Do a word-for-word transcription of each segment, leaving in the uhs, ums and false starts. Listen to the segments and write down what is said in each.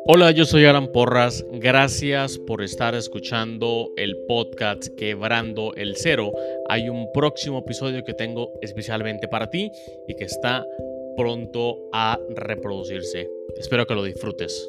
Hola, yo soy Alan Porras. Gracias por estar escuchando el podcast Quebrando el Cero. Hay un próximo episodio que tengo especialmente para ti y que está pronto a reproducirse. Espero que lo disfrutes.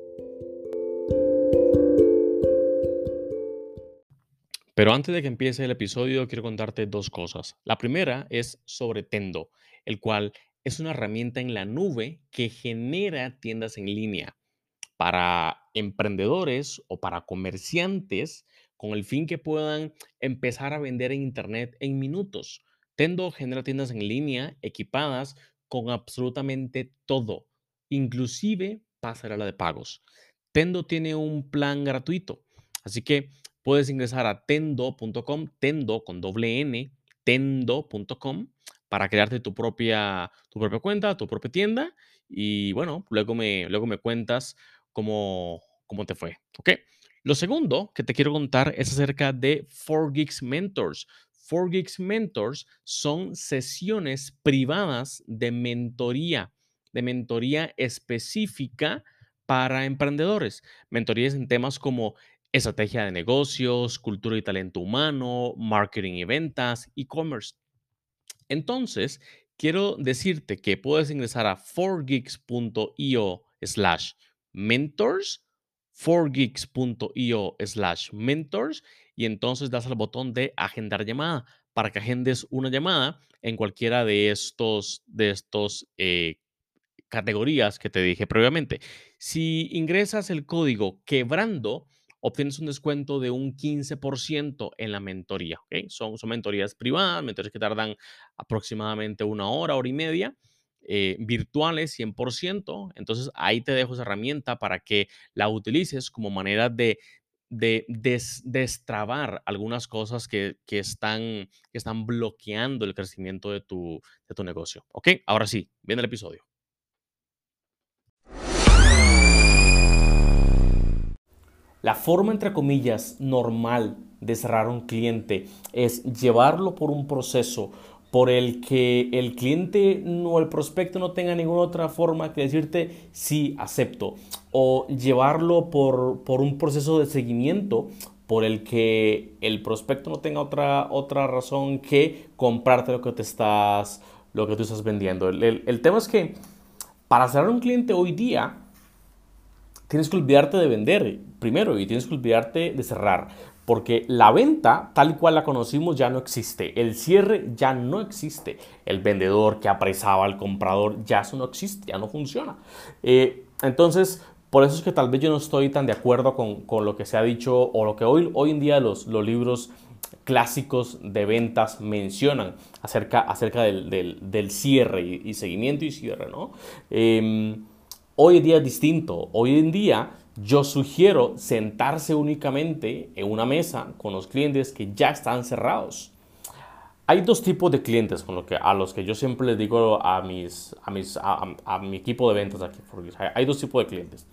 Pero antes de que empiece el episodio, quiero contarte dos cosas. La primera es sobre Tendo, el cual es una herramienta en la nube que genera tiendas en línea para emprendedores o para comerciantes con el fin que puedan empezar a vender en Internet en minutos. Tendo genera tiendas en línea equipadas con absolutamente todo, inclusive pasarela de pagos. Tendo tiene un plan gratuito, así que puedes ingresar a tendo punto com, Tendo con doble N, tendo punto com, para crearte tu propia, tu propia cuenta, tu propia tienda. Y bueno, luego me, luego me cuentas cómo, cómo te fue. ¿Ok? Lo segundo que te quiero contar es acerca de cuatro Geeks Mentors. cuatro Geeks Mentors son sesiones privadas de mentoría, de mentoría específica para emprendedores. Mentorías en temas como estrategia de negocios, cultura y talento humano, marketing y ventas, e-commerce. Entonces, quiero decirte que puedes ingresar a cuatro geeks punto io slash mentors, cuatro geeks punto io slash mentors, y entonces das al botón de agendar llamada para que agendes una llamada en cualquiera de estos, de estos eh, categorías que te dije previamente. Si ingresas el código quebrando, obtienes un descuento de un quince por ciento en la mentoría. ¿Ok? Son, son mentorías privadas, mentorías que tardan aproximadamente una hora, hora y media, eh, virtuales cien por ciento. Entonces ahí te dejo esa herramienta para que la utilices como manera de, de des- destrabar algunas cosas que, que están, que están bloqueando el crecimiento de tu, de tu negocio. ¿Ok? Ahora sí, viene el episodio. La forma, entre comillas, normal de cerrar un cliente es llevarlo por un proceso por el que el cliente o el prospecto no tenga ninguna otra forma que decirte sí, acepto. O llevarlo por, por un proceso de seguimiento por el que el prospecto no tenga otra, otra razón que comprarte lo que, te estás, lo que tú estás vendiendo. El, el, el tema es que para cerrar un cliente hoy día, tienes que olvidarte de vender primero y tienes que olvidarte de cerrar. Porque la venta, tal y cual la conocimos, ya no existe. El cierre ya no existe. El vendedor que apresaba al comprador, ya eso no existe, ya no funciona. Eh, entonces, por eso es que tal vez yo no estoy tan de acuerdo con, con lo que se ha dicho o lo que hoy, hoy en día los, los libros clásicos de ventas mencionan acerca, acerca del, del, del cierre y, y, seguimiento y cierre, ¿no? Eh, Hoy en día es distinto. Hoy en día yo sugiero sentarse únicamente en una mesa con los clientes que ya están cerrados. Hay dos tipos de clientes con lo que, a los que yo siempre les digo a, mis, a, mis, a, a mi equipo de ventas aquí. Hay, hay dos tipos de clientes.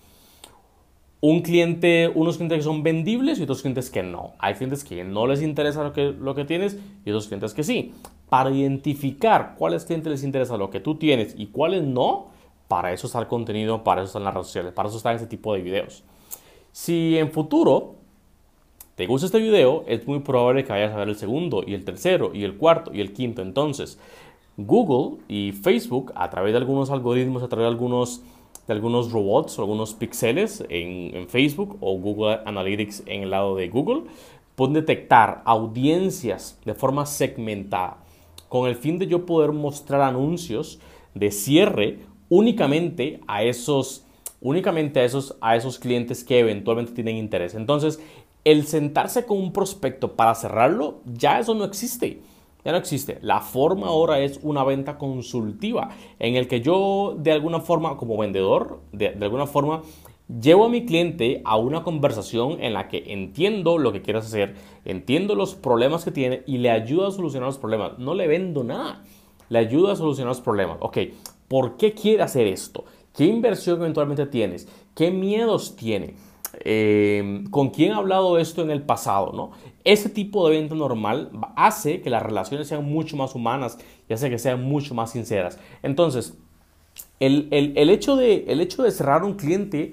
Un cliente, unos clientes que son vendibles y otros clientes que no. Hay clientes que no les interesa lo que, lo que tienes y otros clientes que sí. Para identificar cuáles clientes les interesa lo que tú tienes y cuáles no, para eso está el contenido, para eso están las redes sociales, para eso están este tipo de videos. Si en futuro te gusta este video, es muy probable que vayas a ver el segundo y el tercero y el cuarto y el quinto. Entonces, Google y Facebook, a través de algunos algoritmos, a través de algunos, de algunos robots o algunos píxeles en, en Facebook o Google Analytics en el lado de Google, pueden detectar audiencias de forma segmentada con el fin de yo poder mostrar anuncios de cierre únicamente a esos, únicamente a esos, a esos clientes que eventualmente tienen interés. Entonces, el sentarse con un prospecto para cerrarlo, ya eso no existe. Ya no existe. La forma ahora es una venta consultiva, en el que yo, de alguna forma, como vendedor, de, de alguna forma, llevo a mi cliente a una conversación en la que entiendo lo que quieres hacer, entiendo los problemas que tiene y le ayudo a solucionar los problemas. No le vendo nada, le ayudo a solucionar los problemas. Ok, ¿por qué quiere hacer esto? ¿Qué inversión eventualmente tienes? ¿Qué miedos tiene? Eh, ¿Con quién ha hablado esto en el pasado? ¿No? Ese tipo de venta normal hace que las relaciones sean mucho más humanas y hace que sean mucho más sinceras. Entonces, el, el, el, hecho, de, el hecho de cerrar un cliente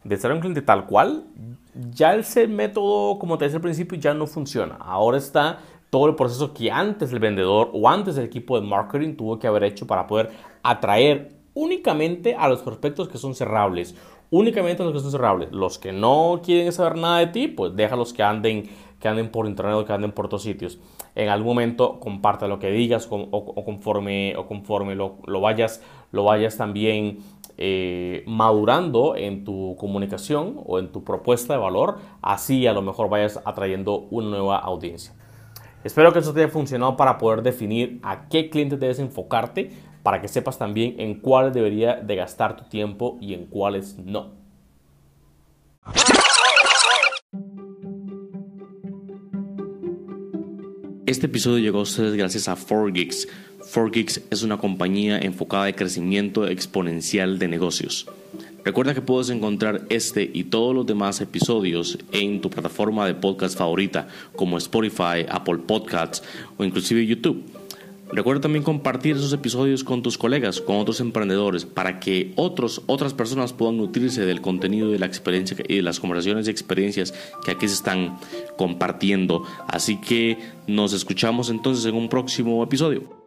desear a un cliente tal cual, ya ese método, como te decía al principio, ya no funciona. Ahora está todo el proceso que antes el vendedor o antes el equipo de marketing tuvo que haber hecho para poder atraer únicamente a los prospectos que son cerrables. Únicamente a los que son cerrables. Los que no quieren saber nada de ti, pues déjalos que anden, que anden por internet o que anden por otros sitios. En algún momento comparte lo que digas o, o, o conforme, o conforme lo, lo, vayas, lo vayas también eh, madurando en tu comunicación o en tu propuesta de valor. Así a lo mejor vayas atrayendo una nueva audiencia. Espero que eso te haya funcionado para poder definir a qué clientes debes enfocarte, para que sepas también en cuáles debería de gastar tu tiempo y en cuáles no. Este episodio llegó a ustedes gracias a four geeks. four geeks es una compañía enfocada en crecimiento exponencial de negocios. Recuerda que puedes encontrar este y todos los demás episodios en tu plataforma de podcast favorita, como Spotify, Apple Podcasts o inclusive YouTube. Recuerda también compartir esos episodios con tus colegas, con otros emprendedores, para que otros, otras personas puedan nutrirse del contenido, de la experiencia y de las conversaciones y experiencias que aquí se están compartiendo. Así que nos escuchamos entonces en un próximo episodio.